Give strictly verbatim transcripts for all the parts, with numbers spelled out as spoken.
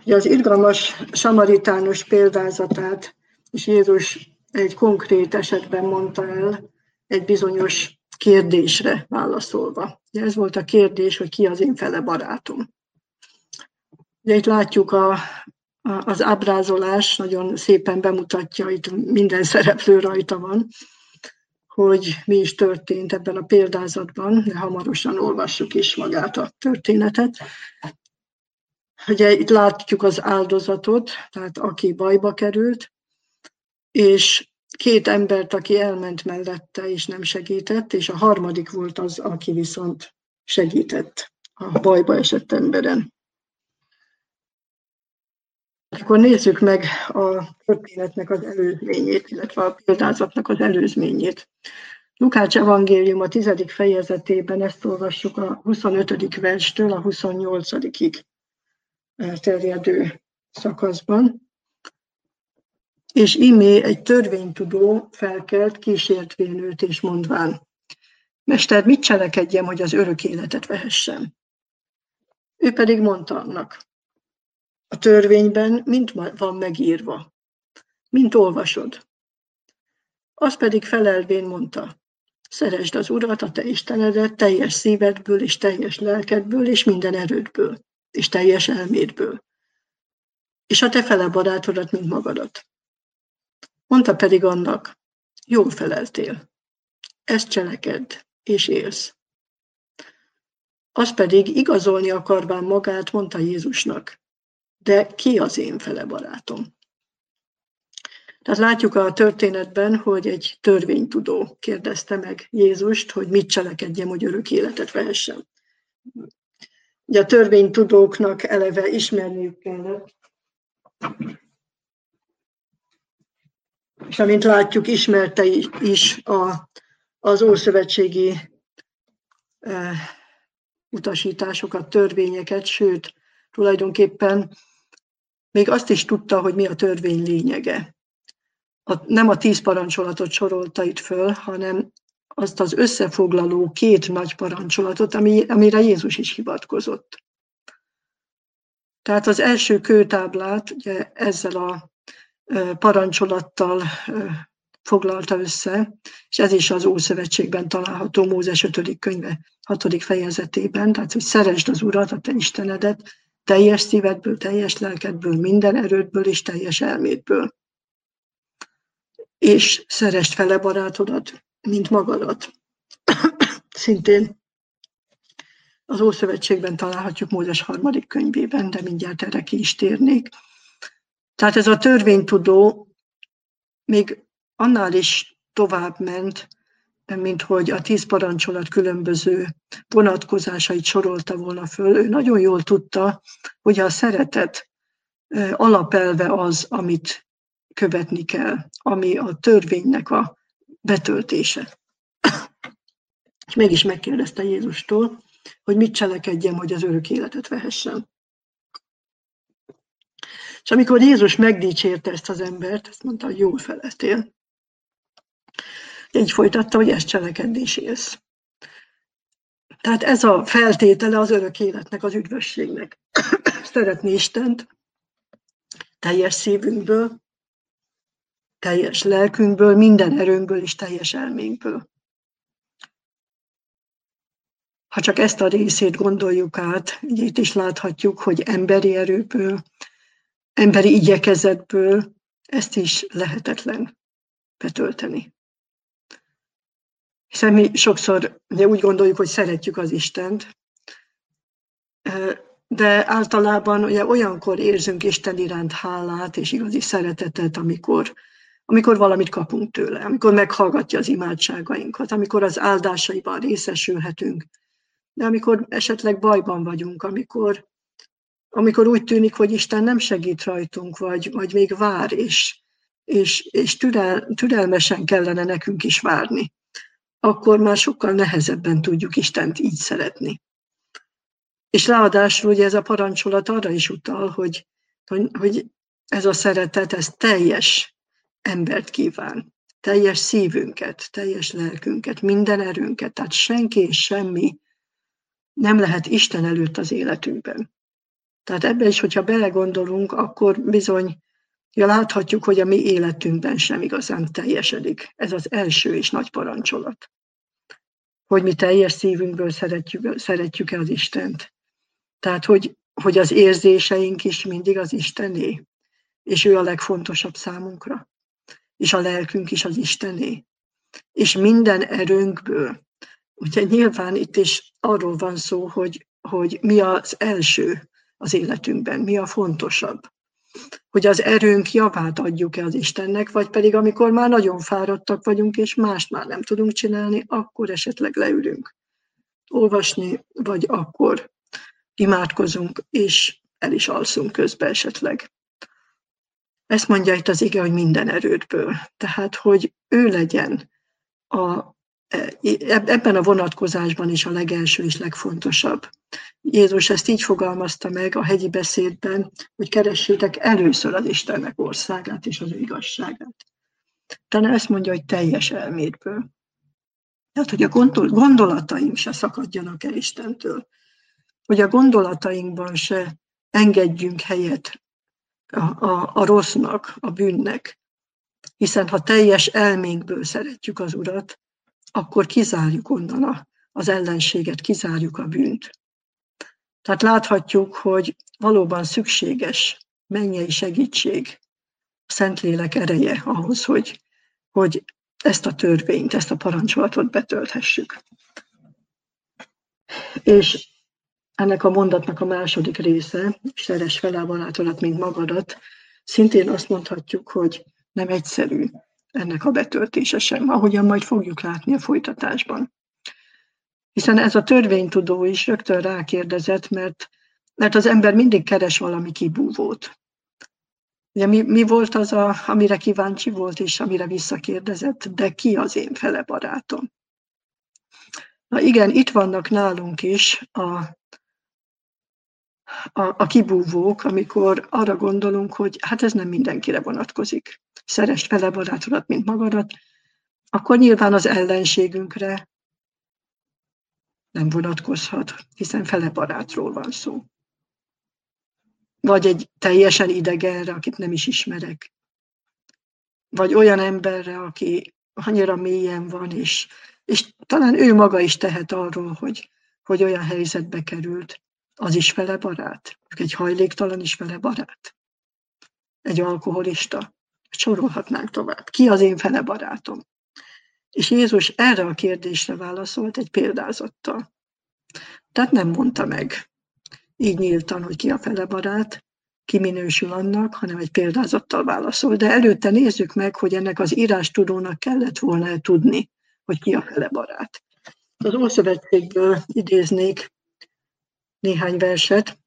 Ugye az irgalmas samaritános példázatát és Jézus egy konkrét esetben mondta el, egy bizonyos kérdésre válaszolva. Ugye ez volt a kérdés, hogy ki az én fele barátom. Ugye itt látjuk a, a, az ábrázolás, nagyon szépen bemutatja, itt minden szereplő rajta van, hogy mi is történt ebben a példázatban, de hamarosan olvassuk is magát a történetet. Ugye itt látjuk az áldozatot, tehát aki bajba került, és két embert, aki elment mellette és nem segített, és a harmadik volt az, aki viszont segített a bajba esett emberen. Akkor nézzük meg a történetnek az előzményét, illetve a példázatnak az előzményét. Lukács evangélium a tizedik fejezetében ezt olvassuk a huszonötödik verstől a huszonnyolcadikig terjedő szakaszban. És ímé egy törvénytudó felkelt, kísértvén őt és mondván: Mester, mit cselekedjem, hogy az örök életet vehessem? Ő pedig mondta annak: a törvényben mind van megírva, mint olvasod. Az pedig felelvén mondta: szeresd az Urat, a te Istenedet teljes szívedből és teljes lelkedből és minden erődből és teljes elmédből, és a te fele barátodat, mint magadat. Mondta pedig annak: jól feleltél, ezt cselekedd, és élsz. Az pedig igazolni akarván magát, mondta Jézusnak: de ki az én fele barátom? Tehát látjuk a történetben, hogy egy törvénytudó kérdezte meg Jézust, hogy mit cselekedjem, hogy örök életet vehessem. Ugye a törvénytudóknak eleve ismerniük kellett, és amint látjuk, ismerte is a, az ószövetségi e, utasításokat, törvényeket, sőt, tulajdonképpen még azt is tudta, hogy mi a törvény lényege. A, nem a tíz parancsolatot sorolta itt föl, hanem azt az összefoglaló két nagy parancsolatot, ami, amire Jézus is hivatkozott. Tehát az első kőtáblát ugye, ezzel a parancsolattal foglalta össze, és ez is az Ószövetségben található, Mózes ötödik könyve hatodik fejezetében, tehát hogy szeresd az Urat, a te Istenedet, teljes szívedből, teljes lelkedből, minden erődből és teljes elmédből. És szeresd fele barátodat, mint magadat. Szintén az Ószövetségben találhatjuk Mózes harmadik könyvében, de mindjárt erre ki is térnék. Tehát ez a törvénytudó még annál is tovább ment, mint hogy a tíz parancsolat különböző vonatkozásait sorolta volna föl. Ő nagyon jól tudta, hogy a szeretet alapelve az, amit követni kell, ami a törvénynek a betöltése. És mégis megkérdezte Jézustól, hogy mit cselekedjem, hogy az örök életet vehessem. És amikor Jézus megdicsérte ezt az embert, azt mondta, hogy jól feleltél. Így folytatta, hogy ezt cselekedni is élsz. Tehát ez a feltétele az örök életnek, az üdvösségnek. Szeretni Istent teljes szívünkből, teljes lelkünkből, minden erőnkből és teljes elménkből. Ha csak ezt a részét gondoljuk át, itt is láthatjuk, hogy emberi erőből, emberi igyekezetből ezt is lehetetlen betölteni. Hiszen mi sokszor ugye úgy gondoljuk, hogy szeretjük az Istent, de általában ugye olyankor érzünk Isten iránt hálát és igazi szeretetet, amikor, amikor valamit kapunk tőle, amikor meghallgatja az imádságainkat, amikor az áldásaiban részesülhetünk, de amikor esetleg bajban vagyunk, amikor, amikor úgy tűnik, hogy Isten nem segít rajtunk, vagy, vagy még vár, és, és, és türel, türelmesen kellene nekünk is várni, akkor már sokkal nehezebben tudjuk Istent így szeretni. És ráadásul ugye ez a parancsolat arra is utal, hogy, hogy ez a szeretet, ez teljes embert kíván, teljes szívünket, teljes lelkünket, minden erőnket, tehát senki és semmi nem lehet Isten előtt az életünkben. Tehát ebbe is, hogyha belegondolunk, akkor bizony ja, láthatjuk, hogy a mi életünkben sem igazán teljesedik. Ez az első és nagy parancsolat. Hogy mi teljes szívünkből szeretjük, szeretjük-e az Istent. Tehát, hogy, hogy az érzéseink is mindig az Istené, és ő a legfontosabb számunkra. És a lelkünk is az Istené. És minden erőnkből. Ugye nyilván itt is arról van szó, hogy, hogy mi az első az életünkben, mi a fontosabb. Hogy az erőnk javát adjuk-e az Istennek, vagy pedig amikor már nagyon fáradtak vagyunk, és mást már nem tudunk csinálni, akkor esetleg leülünk olvasni, vagy akkor imádkozunk, és el is alszunk közben esetleg. Ezt mondja itt az ige, hogy minden erődből. Tehát, hogy ő legyen a, ebben a vonatkozásban is a legelső és legfontosabb. Jézus ezt így fogalmazta meg a hegyi beszédben, hogy keressétek először az Istennek országát és az ő igazságát. Tehát ezt mondja, hogy teljes elmétből. Tehát, hogy a gondolataink se szakadjanak el Istentől. Hogy a gondolatainkban se engedjünk helyet a, a, a rossznak, a bűnnek. Hiszen ha teljes elménkből szeretjük az Urat, akkor kizárjuk onnan a, az ellenséget, kizárjuk a bűnt. Tehát láthatjuk, hogy valóban szükséges mennyei segítség, a Szentlélek ereje ahhoz, hogy, hogy ezt a törvényt, ezt a parancsolatot betölthessük. És ennek a mondatnak a második része, szeress fel a barátodat, mint magadat, szintén azt mondhatjuk, hogy nem egyszerű ennek a betöltése sem, ahogyan majd fogjuk látni a folytatásban. Hiszen ez a törvénytudó is rögtön rákérdezett, mert, mert az ember mindig keres valami kibúvót. Ugye mi, mi volt az, a, amire kíváncsi volt, és amire visszakérdezett, de ki az én fele barátom? Na igen, itt vannak nálunk is a, a, a kibúvók, amikor arra gondolunk, hogy hát ez nem mindenkire vonatkozik. Szeresd fele barátodat, mint magadat, akkor nyilván az ellenségünkre nem vonatkozhat, hiszen fele barátról van szó. Vagy egy teljesen idegenre, akit nem is ismerek. Vagy olyan emberre, aki annyira mélyen van, és, és talán ő maga is tehet arról, hogy, hogy olyan helyzetbe került. Az is fele barát. Egy hajléktalan is fele barát. Egy alkoholista. Sorolhatnánk tovább. Ki az én fele barátom? És Jézus erre a kérdésre válaszolt egy példázattal. Tehát nem mondta meg így nyíltan, hogy ki a fele barát, ki minősül annak, hanem egy példázattal válaszol. De előtte nézzük meg, hogy ennek az írástudónak kellett volna tudni, hogy ki a fele barát. Az Ószövetségből idéznék néhány verset.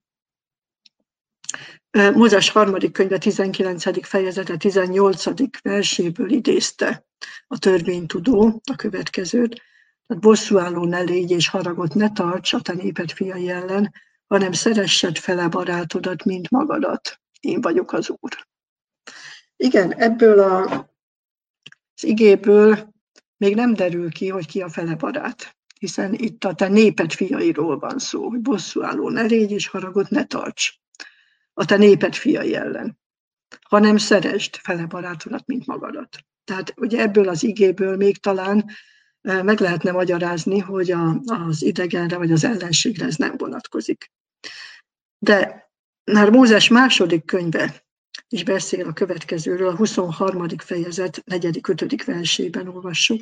Mózes harmadik könyve tizenkilencedik fejezete tizennyolcadik verséből idézte a törvénytudó a következőt. Tehát bosszúálló ne légy és haragot ne tarts a te néped fiai ellen, hanem szeressed fele barátodat, mint magadat. Én vagyok az Úr. Igen, ebből a, az igéből még nem derül ki, hogy ki a fele barát. Hiszen itt a te néped fiairól van szó, hogy bosszúálló ne légy és haragot ne tarts a te néped fiai ellen, hanem szeresd fele barátodat, mint magadat. Tehát ugye ebből az igéből még talán meg lehetne magyarázni, hogy a, az idegenre vagy az ellenségre ez nem vonatkozik. De már Mózes második könyve is beszél a következőről, a huszonharmadik fejezet negyedik ötödik versében olvassuk.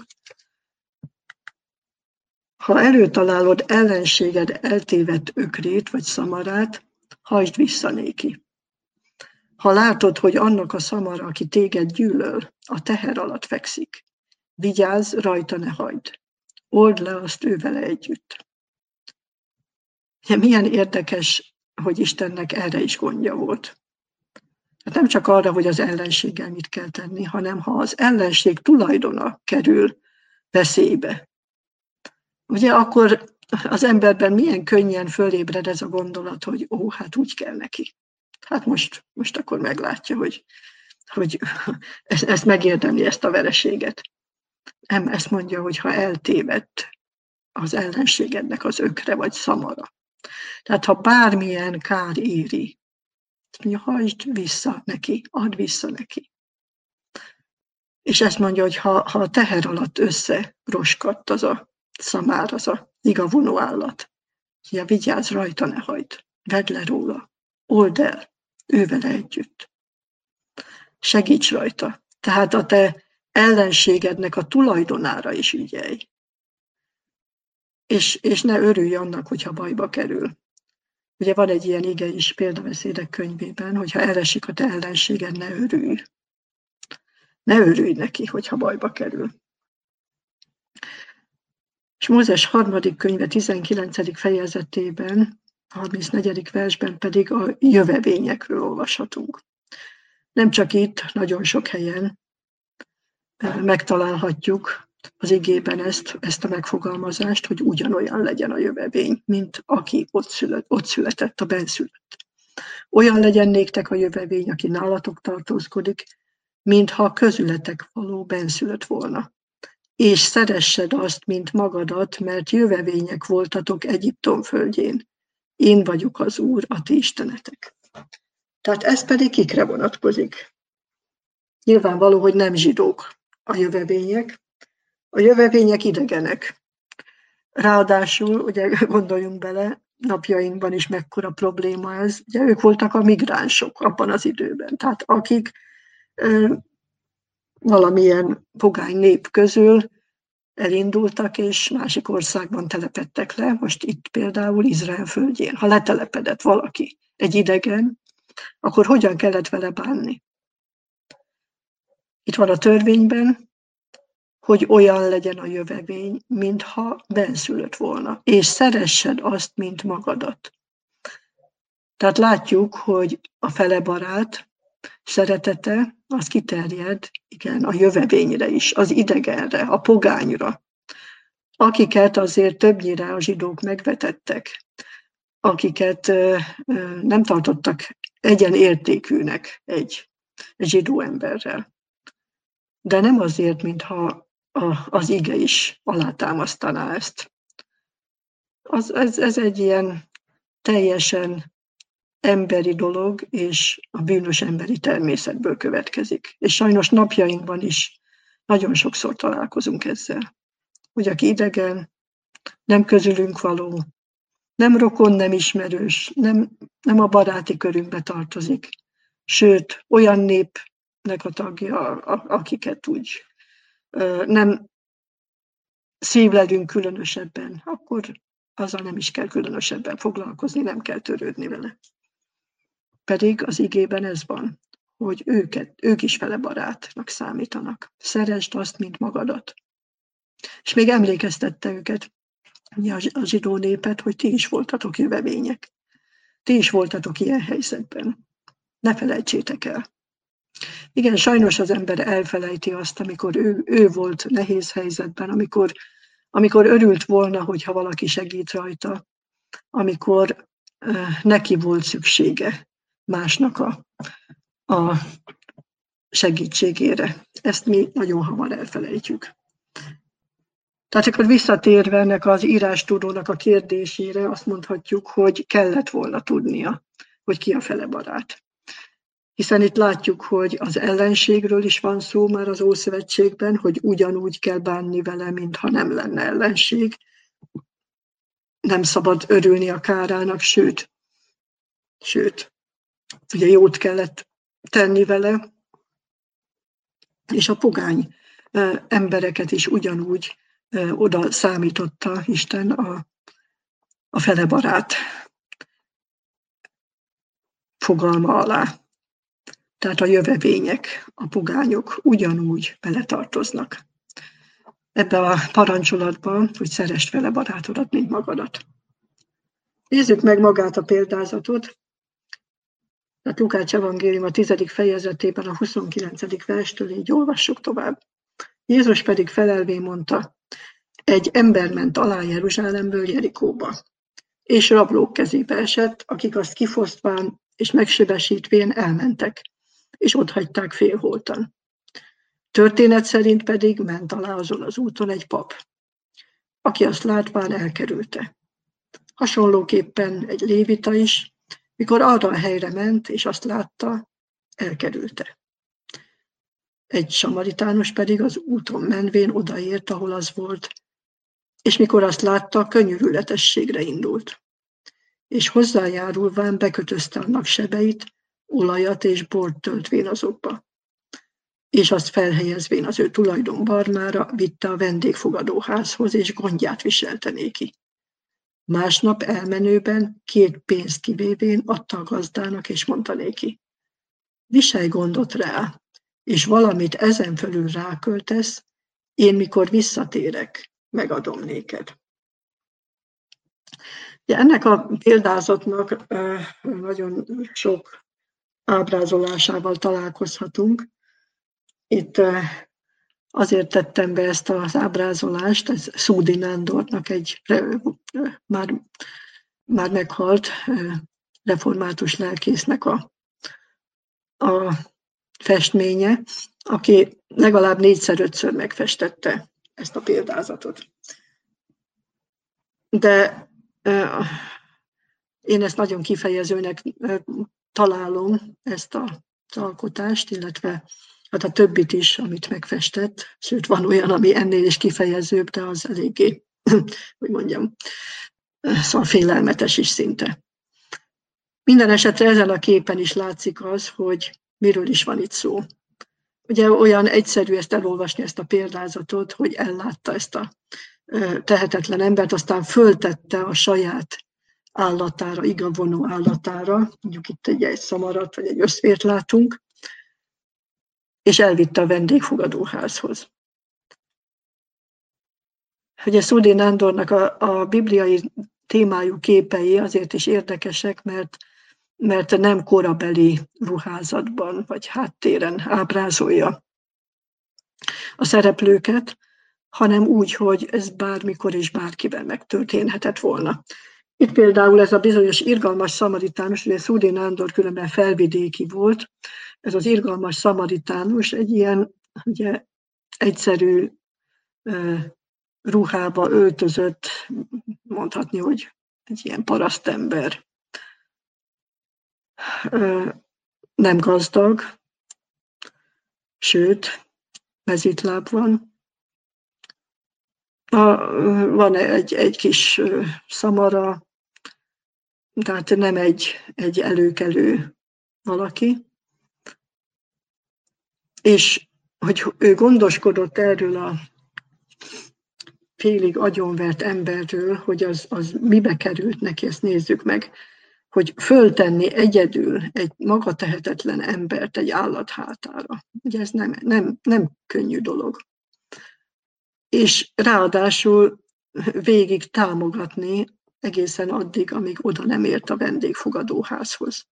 Ha előtalálod ellenséged eltévedt ökrét vagy szamarát, hajtsd vissza néki. Ha látod, hogy annak a szamara, aki téged gyűlöl, a teher alatt fekszik, vigyázz, rajta ne hagyd. Old le azt ő vele együtt. Milyen érdekes, hogy Istennek erre is gondja volt. Hát nem csak arra, hogy az ellenséggel mit kell tenni, hanem ha az ellenség tulajdona kerül veszélybe. Ugye akkor az emberben milyen könnyen fölébred ez a gondolat, hogy ó, hát úgy kell neki. Hát most, most akkor meglátja, hogy, hogy ezt megérdemli, ezt a vereséget. Nem, ezt mondja, hogy ha eltévedt az ellenségednek az ökre vagy szamara. Tehát ha bármilyen kár éri mondja, hajtsd vissza neki, add vissza neki. És ezt mondja, hogy ha, ha a teher alatt összeroskadt az a szamár, az a igavonó állat, ja, vigyázz rajta, ne hagyd, vedd le róla, old el, ővele együtt. Segíts rajta. Tehát a te ellenségednek a tulajdonára is ügyelj. És, és ne örülj annak, hogyha bajba kerül. Ugye van egy ilyen ige is példabeszédek könyvében, hogyha elesik a te ellenséged, ne örülj. Ne örülj neki, hogyha bajba kerül. És Mózes harmadik könyve tizenkilencedik fejezetében, harmincnegyedik versben pedig a jövevényekről olvashatunk. Nem csak itt, nagyon sok helyen megtalálhatjuk az igében ezt, ezt a megfogalmazást, hogy ugyanolyan legyen a jövevény, mint aki ott, szület, ott született, a benszülött. Olyan legyen néktek a jövevény, aki nálatok tartózkodik, mintha közületek való benszülött volna. És szeressed azt, mint magadat, mert jövevények voltatok Egyiptom földjén. Én vagyok az Úr, a ti istenetek. Tehát ez pedig kikre vonatkozik? Nyilvánvaló, hogy nem zsidók a jövevények. A jövevények idegenek. Ráadásul, ugye gondoljunk bele, napjainkban is mekkora probléma ez. Ugye ők voltak a migránsok abban az időben. Tehát akik ö, valamilyen pogány nép közül elindultak, és másik országban telepedtek le, most itt például Izrael földjén. Ha letelepedett valaki, egy idegen, akkor hogyan kellett vele bánni? Itt van a törvényben, hogy olyan legyen a jövevény, mintha benszülött volna, és szeressed azt, mint magadat. Tehát látjuk, hogy a felebarát szeretete, az kiterjed, igen, a jövevényre is, az idegenre, a pogányra, akiket azért többnyire a zsidók megvetettek, akiket nem tartottak egyenértékűnek egy, egy zsidó emberrel. De nem azért, mintha az ige is alátámasztaná ezt. Az, ez, ez egy ilyen teljesen emberi dolog, és a bűnös emberi természetből következik. És sajnos napjainkban is nagyon sokszor találkozunk ezzel. Hogy aki idegen, nem közülünk való, nem rokon, nem ismerős, nem, nem a baráti körünkbe tartozik, sőt, olyan népnek a tagja, akiket úgy nem szívlelünk különösebben, akkor azzal nem is kell különösebben foglalkozni, nem kell törődni vele. Pedig az igében ez van, hogy őket, ők is vele barátnak számítanak. Szeresd azt, mint magadat. És még emlékeztette őket, a zsidó népet, hogy ti is voltatok jövevények. Ti is voltatok ilyen helyzetben. Ne felejtsétek el. Igen, sajnos az ember elfelejti azt, amikor ő, ő volt nehéz helyzetben, amikor, amikor örült volna, hogyha valaki segít rajta, amikor uh, neki volt szüksége másnak a, a segítségére. Ezt mi nagyon hamar elfelejtjük. Tehát akkor visszatérve ennek az írástudónak a kérdésére, azt mondhatjuk, hogy kellett volna tudnia, hogy ki a felebarát. Hiszen itt látjuk, hogy az ellenségről is van szó már az Ószövetségben, hogy ugyanúgy kell bánni vele, mintha nem lenne ellenség. Nem szabad örülni a kárának, sőt, sőt, ugye jót kellett tenni vele, és a pogány embereket is ugyanúgy oda számította Isten a, a felebarát fogalma alá. Tehát a jövevények, a pogányok ugyanúgy beletartoznak ebbe a parancsolatba, hogy szeresd vele barátodat, mint magadat. Nézzük meg magát a példázatot. A Lukács evangélium a tizedik fejezetében a huszonkilencedik verstől így olvassuk tovább. Jézus pedig felelvén mondta, egy ember ment alá Jeruzsálemből Jerikóba, és rablók kezébe esett, akik azt kifosztván és megsebesítvén elmentek, és otthagyták félholtan. Történet szerint pedig ment alá azon az úton egy pap, aki azt látván elkerülte. Hasonlóképpen egy lévita is, Mikor arra a helyre ment, és azt látta, elkerülte. Egy samaritánus pedig az úton menvén odaért, ahol az volt, és mikor azt látta, könyörületességre indult. És hozzájárulván bekötözte annak sebeit, olajat és bort töltvén azokba. És azt felhelyezvén az ő tulajdon barmára, vitte a vendégfogadóházhoz, és gondját viselte néki. Másnap elmenőben két pénzt kivévén adta a gazdának, és mondta néki: viselj gondot rá, és valamit ezen fölül ráköltesz, én mikor visszatérek, megadom néked. Ja, ennek a példázatnak nagyon sok ábrázolásával találkozhatunk. Itt azért tettem be ezt az ábrázolást, ez Szódi Nándornak egy már, már meghalt református lelkésznek a, a festménye, aki legalább négyszer-ötször megfestette ezt a példázatot. De én ezt nagyon kifejezőnek találom, ezt az alkotást, illetve hát a többit is, amit megfestett, sőt van olyan, ami ennél is kifejezőbb, de az eléggé, hogy mondjam, szóval félelmetes is szinte. Minden esetre ezen a képen is látszik az, hogy miről is van itt szó. Ugye olyan egyszerű ezt elolvasni, ezt a példázatot, hogy ellátta ezt a tehetetlen embert, aztán föltette a saját állatára, igavonó állatára, mondjuk itt egy, egy szamarat, vagy egy összvért látunk, és elvitte a vendégfogadóházhoz. Ugye Szódi Nándornak a, a bibliai témájú képei azért is érdekesek, mert, mert nem korabeli ruházatban vagy háttéren ábrázolja a szereplőket, hanem úgy, hogy ez bármikor és bárkivel megtörténhetett volna. Itt például ez a bizonyos irgalmas szamaritánus, ugye Szódi Nándor különben felvidéki volt, ez az irgalmas szamaritánus egy ilyen ugye, egyszerű uh, ruhába öltözött, mondhatni, hogy egy ilyen parasztember. Uh, nem gazdag, sőt, mezítláb van. A, van egy, egy kis szamara, tehát nem egy, egy előkelő valaki. És hogy ő gondoskodott erről a félig agyonvert emberről, hogy az, az mibe került neki, ezt nézzük meg, hogy föltenni egyedül egy magatehetetlen embert egy állat hátára. Ugye ez nem, nem, nem könnyű dolog. És ráadásul végig támogatni egészen addig, amíg oda nem ért a vendégfogadóházhoz.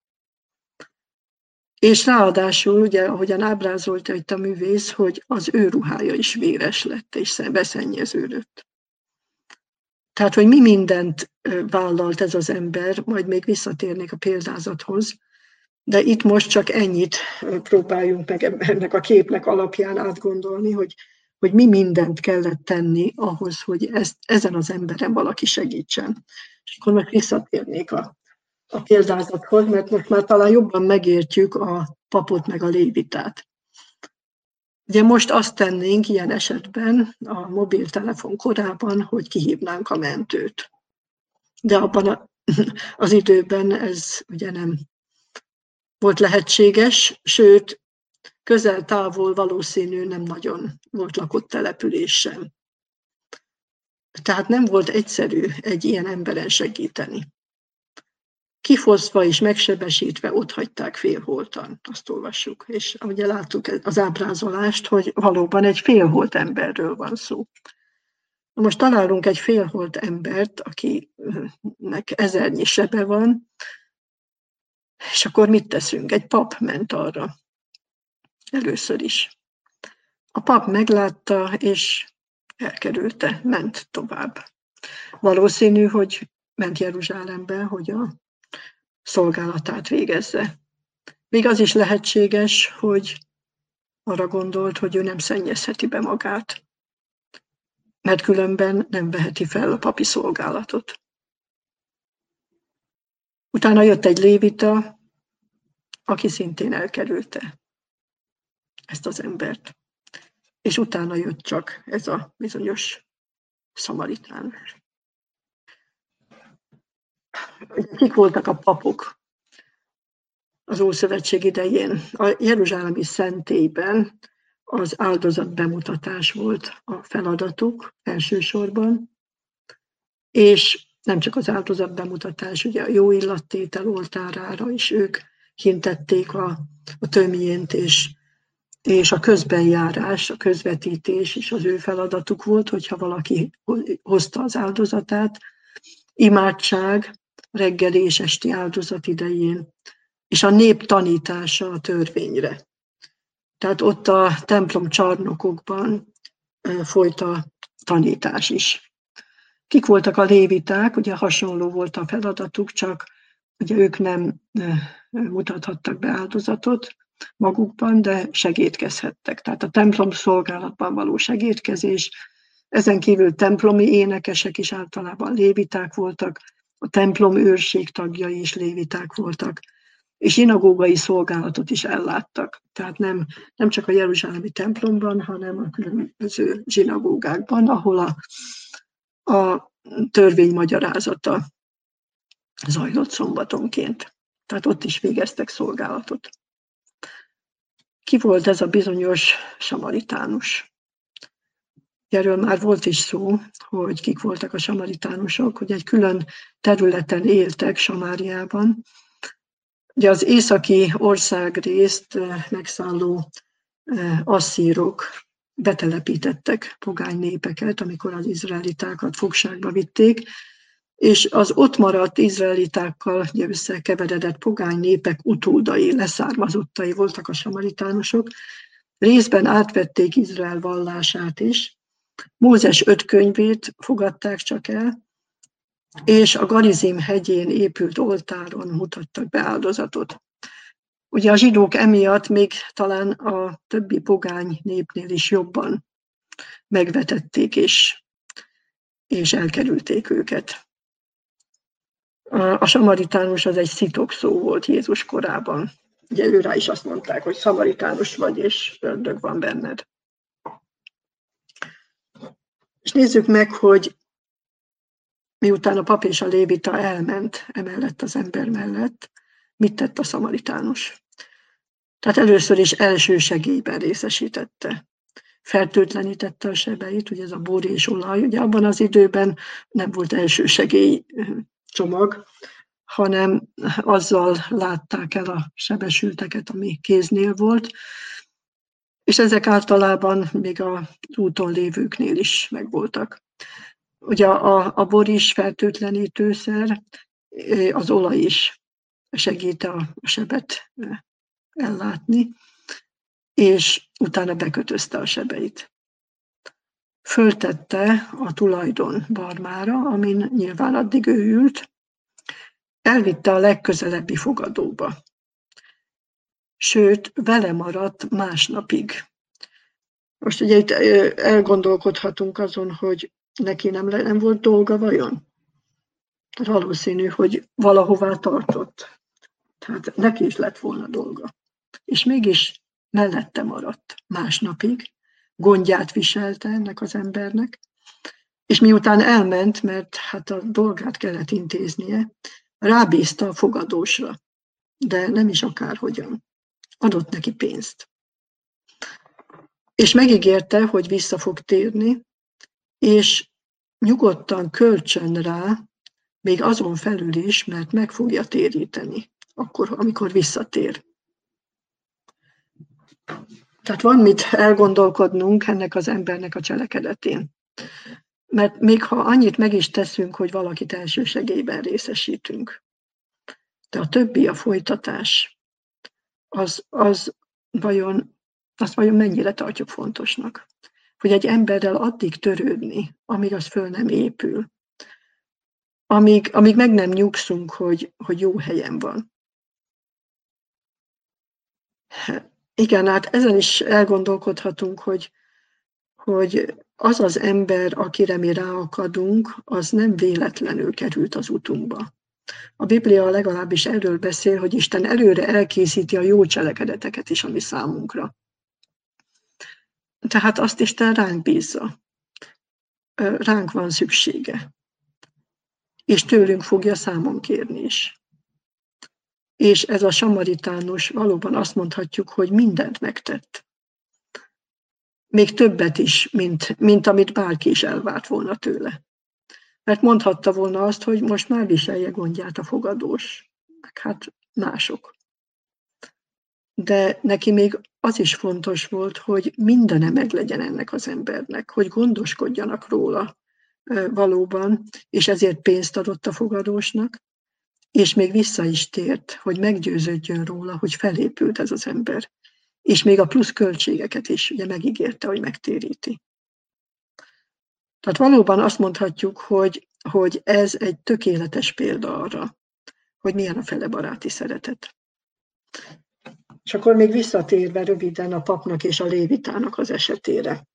És ráadásul, ugye, ahogyan ábrázolta itt a művész, hogy az ő ruhája is véres lett, és beszennyeződött. Tehát, hogy mi mindent vállalt ez az ember, majd még visszatérnék a példázathoz, de itt most csak ennyit próbáljunk meg ennek a képnek alapján átgondolni, hogy, hogy mi mindent kellett tenni ahhoz, hogy ezt, ezen az emberen valaki segítsen. És akkor most visszatérnék a a példázathoz, mert most már talán jobban megértjük a papot meg a lévitát. Ugye most azt tennénk ilyen esetben a mobiltelefon korában, hogy kihívnánk a mentőt. De abban a, az időben ez ugye nem volt lehetséges, sőt, közel-távol valószínű nem nagyon volt lakott település sem. Tehát nem volt egyszerű egy ilyen emberen segíteni. Kifosztva és megsebesítve ott hagyták félholtan, azt olvassuk. És ugye láttuk az ábrázolást, hogy valóban egy félholt emberről van szó. Most találunk egy félholt embert, akinek ezernyi sebe van, és akkor mit teszünk? Egy pap ment arra. Először is. A pap meglátta, és elkerülte, ment tovább. Valószínű, hogy ment Jeruzsálembe, hogy a szolgálatát végezze. Még az is lehetséges, hogy arra gondolt, hogy ő nem szennyezheti be magát, mert különben nem veheti fel a papi szolgálatot. Utána jött egy lévita, aki szintén elkerülte ezt az embert. És utána jött csak ez a bizonyos szamaritánus. Kik voltak a papok az Ószövetség idején? A jeruzsálemi szentélyben az áldozat bemutatás volt a feladatuk elsősorban, és nem csak az áldozat bemutatás, ugye a jó illattétel oltárára is ők hintették a, a tömjént, és, és a közbenjárás, a közvetítés is az ő feladatuk volt, hogyha valaki hozta az áldozatát, imádság, reggeli és esti áldozat idején, és a nép tanítása a törvényre. Tehát ott a templom csarnokokban folyt a tanítás is. Kik voltak a léviták? Ugye hasonló volt a feladatuk, csak ugye ők nem mutathattak be áldozatot magukban, de segédkezhettek. Tehát a templom szolgálatban való segédkezés, ezen kívül templomi énekesek is általában léviták voltak, a templom őrség tagjai is léviták voltak, és zsinagógai szolgálatot is elláttak. Tehát nem, nem csak a jeruzsálemi templomban, hanem a különböző zsinagógákban, ahol a, a törvény magyarázata zajlott szombatonként. Tehát ott is végeztek szolgálatot. Ki volt ez a bizonyos samaritánus? Erről már volt is szó, hogy kik voltak a samaritánusok, hogy egy külön területen éltek Samáriában. Ugye az északi országrészt megszálló asszírok betelepítettek pogány népeket, amikor az izraelitákat fogságba vitték, és az ott maradt izraelitákkal összekeveredett pogány népek utódai, leszármazottai voltak a samaritánusok. Részben átvették Izrael vallását is, Mózes öt könyvét fogadták csak el, és a Garizim hegyén épült oltáron mutattak be áldozatot. Ugye a zsidók emiatt még talán a többi pogány népnél is jobban megvetették és, és elkerülték őket. A samaritánus az egy szitokszó volt Jézus korában. Ugye ő rá is azt mondták, hogy szamaritánus vagy, és ördög van benned. És nézzük meg, hogy miután a pap és a lévita elment emellett az ember mellett, mit tett a szamaritánus? Tehát először is első segélyben részesítette. Fertőtlenítette a sebeit, ugye ez a bor és olaj, ugye abban az időben nem volt első segély csomag, hanem azzal látták el a sebesülteket, ami kéznél volt, és ezek általában még az úton lévőknél is megvoltak. Ugye a, a bor is fertőtlenítőszer, az olaj is segít a sebet ellátni, és utána bekötözte a sebeit. Föltette a tulajdon barmára, amin nyilván addig ő ült, elvitte a legközelebbi fogadóba. Sőt, vele maradt másnapig. Most ugye itt elgondolkodhatunk azon, hogy neki nem, nem volt dolga vajon? Valószínű, hogy valahová tartott. Tehát neki is lett volna dolga. És mégis mellette maradt másnapig, gondját viselte ennek az embernek, és miután elment, mert hát a dolgát kellett intéznie, rábízta a fogadósra, de nem is akárhogyan. Adott neki pénzt. És megígérte, hogy vissza fog térni, és nyugodtan kölcsön rá, még azon felül is, mert meg fogja téríteni, akkor, amikor visszatér. Tehát van mit elgondolkodnunk ennek az embernek a cselekedetén. Mert még ha annyit meg is teszünk, hogy valakit elsősegélyben részesítünk, de a többi, a folytatás, az, az vajon, azt vajon mennyire tartjuk fontosnak? Hogy egy emberrel addig törődni, amíg az föl nem épül, amíg, amíg meg nem nyugszunk, hogy, hogy jó helyen van. Igen, hát ezen is elgondolkodhatunk, hogy, hogy az az ember, akire mi ráakadunk, az nem véletlenül került az utunkba. A Biblia legalábbis erről beszél, hogy Isten előre elkészíti a jó cselekedeteket is a mi számunkra. Tehát azt Isten ránk bízza. Ránk van szüksége. És tőlünk fogja számon kérni is. És ez a samaritánus valóban azt mondhatjuk, hogy mindent megtett. Még többet is, mint, mint amit bárki is elvárt volna tőle. Mert mondhatta volna azt, hogy most már viselje gondját a fogadós, meg hát mások. De neki még az is fontos volt, hogy mindene meglegyen ennek az embernek, hogy gondoskodjanak róla valóban, és ezért pénzt adott a fogadósnak, és még vissza is tért, hogy meggyőződjön róla, hogy felépült ez az ember. És még a plusz költségeket is ugye megígérte, hogy megtéríti. Tehát valóban azt mondhatjuk, hogy, hogy ez egy tökéletes példa arra, hogy milyen a felebaráti szeretet. És akkor még visszatérve röviden a papnak és a lévitának az esetére.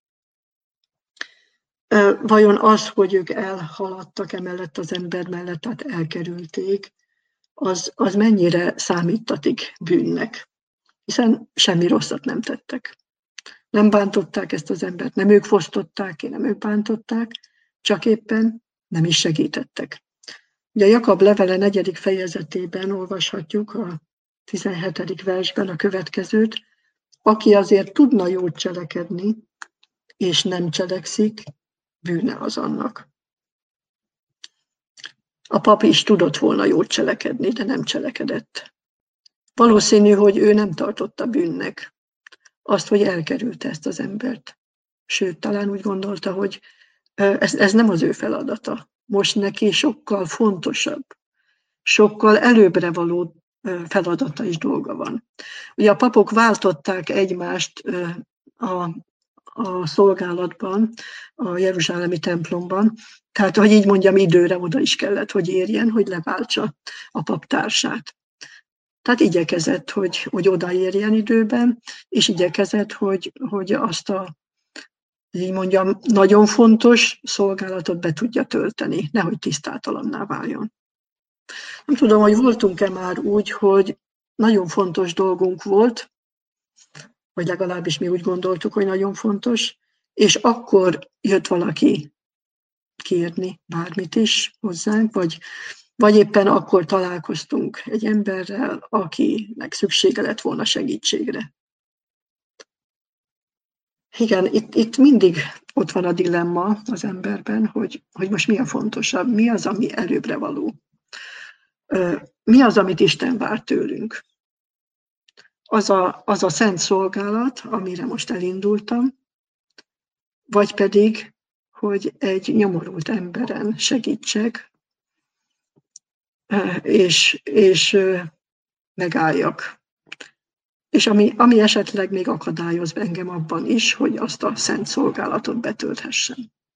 Vajon az, hogy ők elhaladtak emellett az ember mellett, tehát elkerülték, az, az mennyire számítatik bűnnek? Hiszen semmi rosszat nem tettek. Nem bántották ezt az embert, nem ők fosztották ki, nem ők bántották, csak éppen nem is segítettek. Ugye a Jakab levele negyedik fejezetében olvashatjuk a tizenhetedik versben a következőt: aki azért tudna jót cselekedni, és nem cselekszik, bűne az annak. A pap is tudott volna jót cselekedni, de nem cselekedett. Valószínű, hogy ő nem tartotta bűnnek azt, hogy elkerülte ezt az embert. Sőt, talán úgy gondolta, hogy ez, ez nem az ő feladata. Most neki sokkal fontosabb, sokkal előbbre való feladata és dolga van. Ugye a papok váltották egymást a, a szolgálatban, a jeruzsálemi templomban, tehát, hogy így mondjam, időre oda is kellett, hogy érjen, hogy leváltsa a paptársát. Tehát igyekezett, hogy, hogy odaérjen időben, és igyekezett, hogy, hogy azt a, így mondjam, nagyon fontos szolgálatot be tudja tölteni, nehogy tisztátalanná váljon. Nem tudom, hogy voltunk-e már úgy, hogy nagyon fontos dolgunk volt, vagy legalábbis mi úgy gondoltuk, hogy nagyon fontos, és akkor jött valaki kérni bármit is hozzánk, vagy, vagy éppen akkor találkoztunk egy emberrel, akinek szüksége lett volna segítségre. Igen, itt, itt mindig ott van a dilemma az emberben, hogy, hogy most mi a fontosabb, mi az, ami előbbre való. Mi az, amit Isten vár tőlünk? Az a, az a szent szolgálat, amire most elindultam, vagy pedig, hogy egy nyomorult emberen segítsek, és, és megálljak. És ami, ami esetleg még akadályoz engem abban is, hogy azt a szent szolgálatot betölthessem.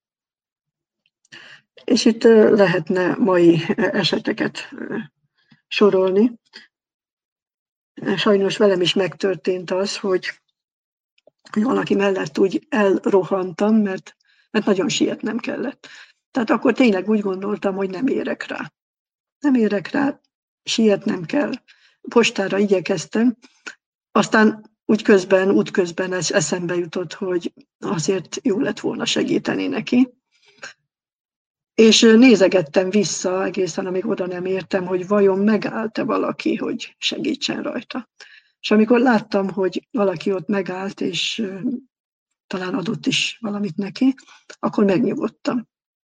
És itt lehetne mai eseteket sorolni. Sajnos velem is megtörtént az, hogy valaki mellett úgy elrohantam, mert, mert nagyon sietnem kellett. Tehát akkor tényleg úgy gondoltam, hogy nem érek rá. Nem érek rá, sietnem kell. Postára igyekeztem. Aztán úgy közben, útközben ez eszembe jutott, hogy azért jó lett volna segíteni neki. És nézegettem vissza egészen, amíg oda nem értem, hogy vajon megállt-e valaki, hogy segítsen rajta. És amikor láttam, hogy valaki ott megállt, és talán adott is valamit neki, akkor megnyugodtam.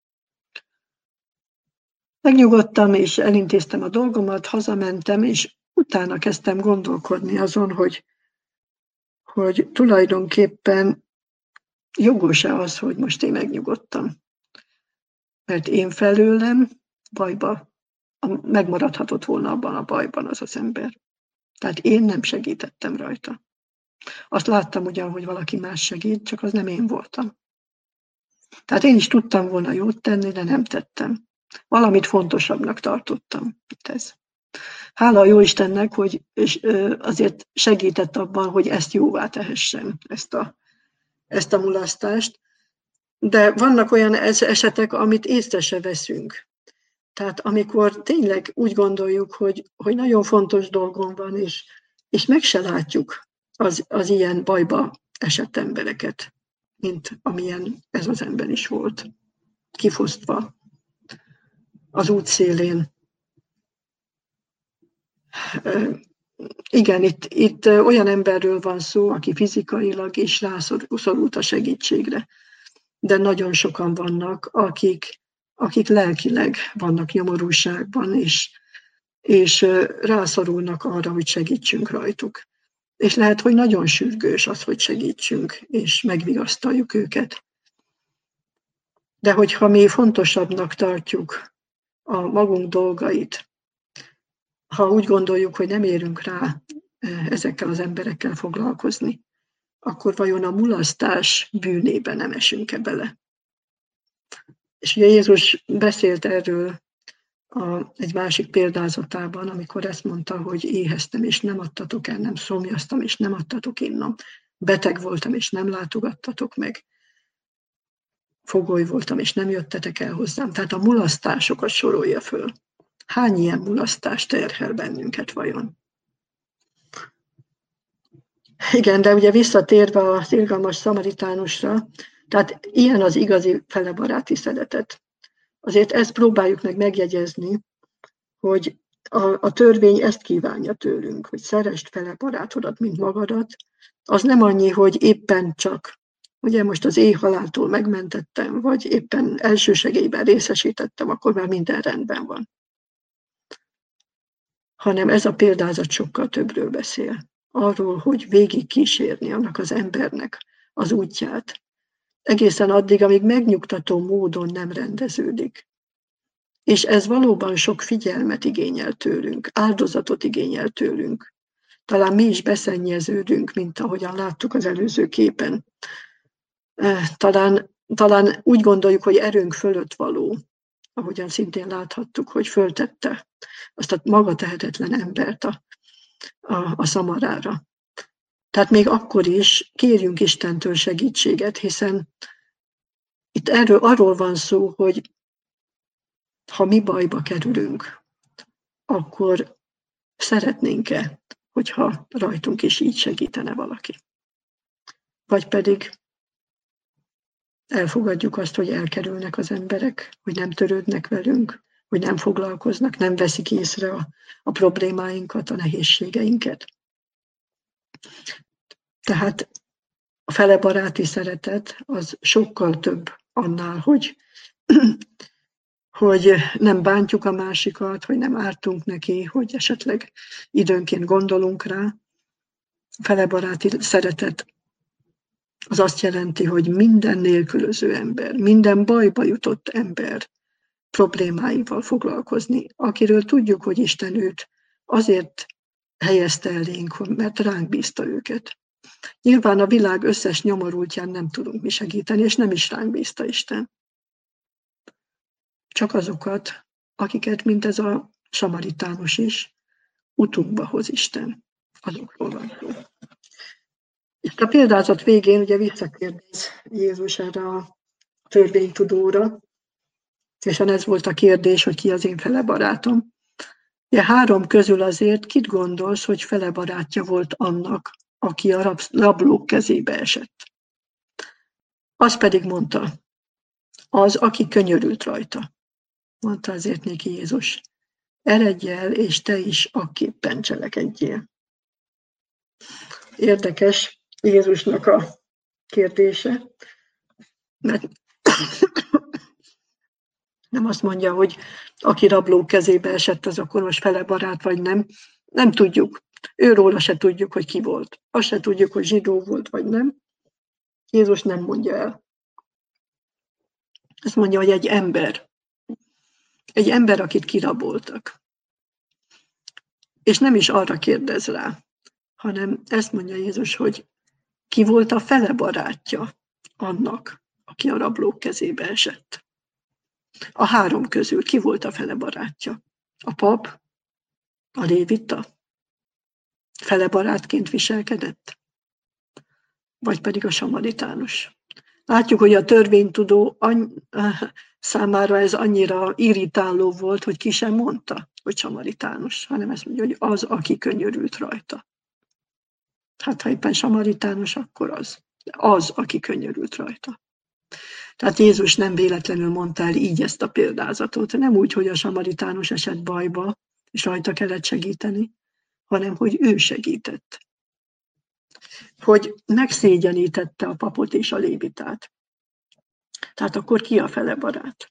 Megnyugodtam, és elintéztem a dolgomat, hazamentem, és utána kezdtem gondolkodni azon, hogy, hogy tulajdonképpen jogos-e az, hogy most én megnyugodtam. Mert én felőlem bajba, megmaradhatott volna abban a bajban az az ember. Tehát én nem segítettem rajta. Azt láttam ugyan, hogy valaki más segít, csak az nem én voltam. Tehát én is tudtam volna jót tenni, de nem tettem. Valamit fontosabbnak tartottam. Itt ez. Hála a Jóistennek, hogy azért segített abban, hogy ezt jóvá tehessem, ezt a, ezt a mulasztást. De vannak olyan esetek, amit észre se veszünk. Tehát amikor tényleg úgy gondoljuk, hogy, hogy nagyon fontos dolgom van, és, és meg se látjuk az, az ilyen bajba esett embereket, mint amilyen ez az ember is volt, kifosztva az út szélén. Igen, itt, itt olyan emberről van szó, aki fizikailag is rászorult a segítségre, de nagyon sokan vannak, akik, akik lelkileg vannak nyomorúságban, és, és rászorulnak arra, hogy segítsünk rajtuk. És lehet, hogy nagyon sürgős az, hogy segítsünk, és megvigasztaljuk őket. De hogyha mi fontosabbnak tartjuk a magunk dolgait, ha úgy gondoljuk, hogy nem érünk rá ezekkel az emberekkel foglalkozni, akkor vajon a mulasztás bűnébe nem esünk-e bele? És ugye Jézus beszélt erről a, egy másik példázatában, amikor ezt mondta, hogy éheztem, és nem adtatok el, nem szomjaztam, és nem adtatok innom. Beteg voltam, és nem látogattatok meg. Fogoly voltam, és nem jöttetek el hozzám. Tehát a mulasztásokat sorolja föl. Hány ilyen mulasztás terhel bennünket vajon? Igen, de ugye visszatérve az irgalmas szamaritánusra, tehát ilyen az igazi felebaráti szeretet. Azért ezt próbáljuk meg megjegyezni, hogy a, a törvény ezt kívánja tőlünk, hogy szeresd fele barátodat, mint magadat. Az nem annyi, hogy éppen csak, ugye most az éhhaláltól megmentettem, vagy éppen elsősegélyben részesítettem, akkor már minden rendben van. Hanem ez a példázat sokkal többről beszél. Arról, hogy végig kísérni annak az embernek az útját. Egészen addig, amíg megnyugtató módon nem rendeződik. És ez valóban sok figyelmet igényel tőlünk, áldozatot igényel tőlünk. Talán mi is beszennyeződünk, mint ahogyan láttuk az előző képen. Talán, talán úgy gondoljuk, hogy erőnk fölött való, ahogyan szintén láthattuk, hogy föltette azt a maga tehetetlen embert a, a, a szamarára. Tehát még akkor is kérjünk Istentől segítséget, hiszen itt erről, arról van szó, hogy ha mi bajba kerülünk, akkor szeretnénk-e, hogyha rajtunk is így segítene valaki. Vagy pedig elfogadjuk azt, hogy elkerülnek az emberek, hogy nem törődnek velünk, hogy nem foglalkoznak, nem veszik észre a, a problémáinkat, a nehézségeinket. Tehát a felebaráti szeretet az sokkal több annál, hogy, hogy nem bántjuk a másikat, hogy nem ártunk neki, hogy esetleg időnként gondolunk rá. A felebaráti szeretet az azt jelenti, hogy minden nélkülöző ember, minden bajba jutott ember problémáival foglalkozni, akiről tudjuk, hogy Isten őt azért helyezte elénk, mert ránk bízta őket. Nyilván a világ összes nyomorultján nem tudunk mi segíteni, és nem is ránk bízta Isten. Csak azokat, akiket, mint ez a samaritánus is, utunkba hoz Isten. Azokról van szó. Itt a példázat végén ugye visszakérdez Jézus erre a törvénytudóra, és ez volt a kérdés, hogy ki az én felebarátom. Ugye három közül azért kit gondolsz, hogy felebarátja volt annak, aki a rablók kezébe esett? Azt pedig mondta, az, aki könyörült rajta. Mondta azért néki Jézus, eredj el, és te is akképpen cselekedjél. Érdekes Jézusnak a kérdése, mert nem azt mondja, hogy aki rablók kezébe esett, az akkor most felebarát vagy nem. Nem tudjuk. Őróla se tudjuk, hogy ki volt. Azt se tudjuk, hogy zsidó volt vagy nem. Jézus nem mondja el. Azt mondja, hogy egy ember. Egy ember, akit kiraboltak. És nem is arra kérdez rá, hanem ezt mondja Jézus, hogy ki volt a fele barátja annak, aki a rablók kezébe esett. A három közül ki volt a fele barátja? A pap, a lévita, fele barátként viselkedett? Vagy pedig a samaritánus? Látjuk, hogy a törvénytudó számára ez annyira irritáló volt, hogy ki sem mondta, hogy samaritánus, hanem ezt mondja, hogy az, aki könyörült rajta. Hát ha éppen samaritánus, akkor az. Az, aki könyörült rajta. Tehát Jézus nem véletlenül mondta el így ezt a példázatot. Nem úgy, hogy a samaritánus esett bajba, és rajta kellett segíteni, hanem hogy ő segített. Hogy megszégyenítette a papot és a lévitát. Tehát akkor ki a fele barát?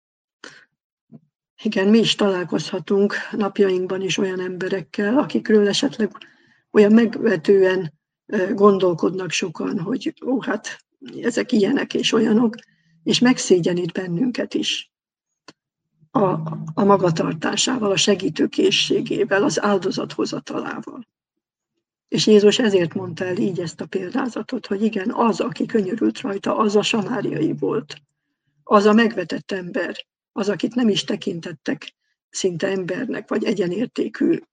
Igen, mi is találkozhatunk napjainkban is olyan emberekkel, akikről esetleg olyan megvetően gondolkodnak sokan, hogy ó, hát ezek ilyenek és olyanok, és megszégyenít bennünket is a, a magatartásával, a segítőkészségével, az áldozathozatalával. És Jézus ezért mondta el így ezt a példázatot, hogy igen, az, aki könyörült rajta, az a samáriai volt. Az a megvetett ember, az, akit nem is tekintettek szinte embernek, vagy egyenértékűnek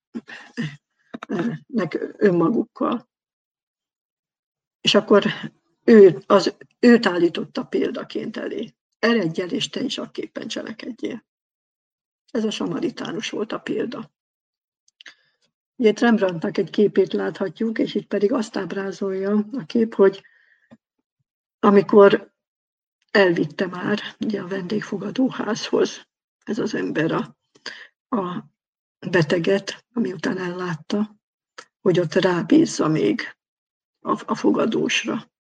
önmagukkal. És akkor ő, az, őt állította példaként elé. Eredj el, és te is akképpen cselekedjél. Ez a samaritánus volt a példa. Ugye Rembrandtnak egy képét láthatjuk, és itt pedig azt ábrázolja a kép, hogy amikor elvitte már ugye a vendégfogadóházhoz ez az ember a, a beteget, ami után ellátta, hogy ott rábízza még a, a fogadósra.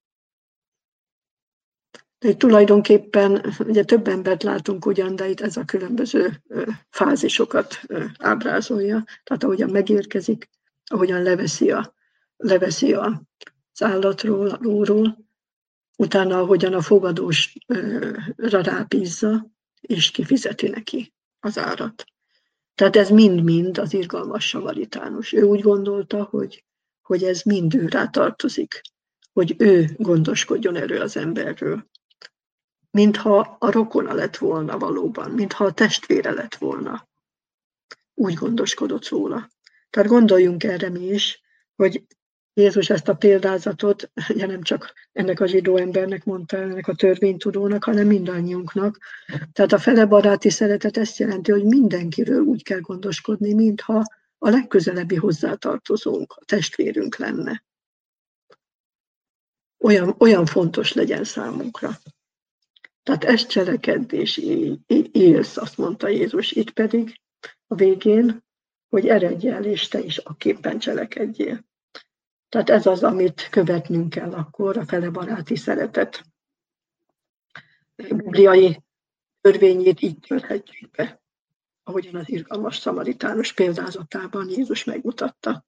De itt tulajdonképpen ugye több embert látunk ugyan, de itt ez a különböző fázisokat ábrázolja. Tehát ahogyan megérkezik, ahogyan leveszi, a, leveszi a, az állatról, a lóról, utána ahogyan a fogadósra rábízza, és kifizeti neki az árat. Tehát ez mind-mind az irgalmas samaritánus. Ő úgy gondolta, hogy, hogy ez mind ő rá tartozik, hogy ő gondoskodjon erről az emberről. Mintha a rokona lett volna valóban, mintha a testvére lett volna. Úgy gondoskodott róla. Tehát gondoljunk erre mi is, hogy Jézus ezt a példázatot ugye nem csak ennek a zsidó embernek mondta, ennek a törvénytudónak, hanem mindannyiunknak. Tehát a felebaráti szeretet ezt jelenti, hogy mindenkiről úgy kell gondoskodni, mintha a legközelebbi hozzátartozónk, a testvérünk lenne. Olyan, olyan fontos legyen számunkra. Tehát ezt cselekedj és élsz, azt mondta Jézus. Itt pedig a végén, hogy eredj el, és te is akképpen cselekedjél. Tehát ez az, amit követnünk kell akkor, a felebaráti szeretet bibliai törvényét így tölthetjük be, ahogyan az irgalmas szamaritánus példázatában Jézus megmutatta.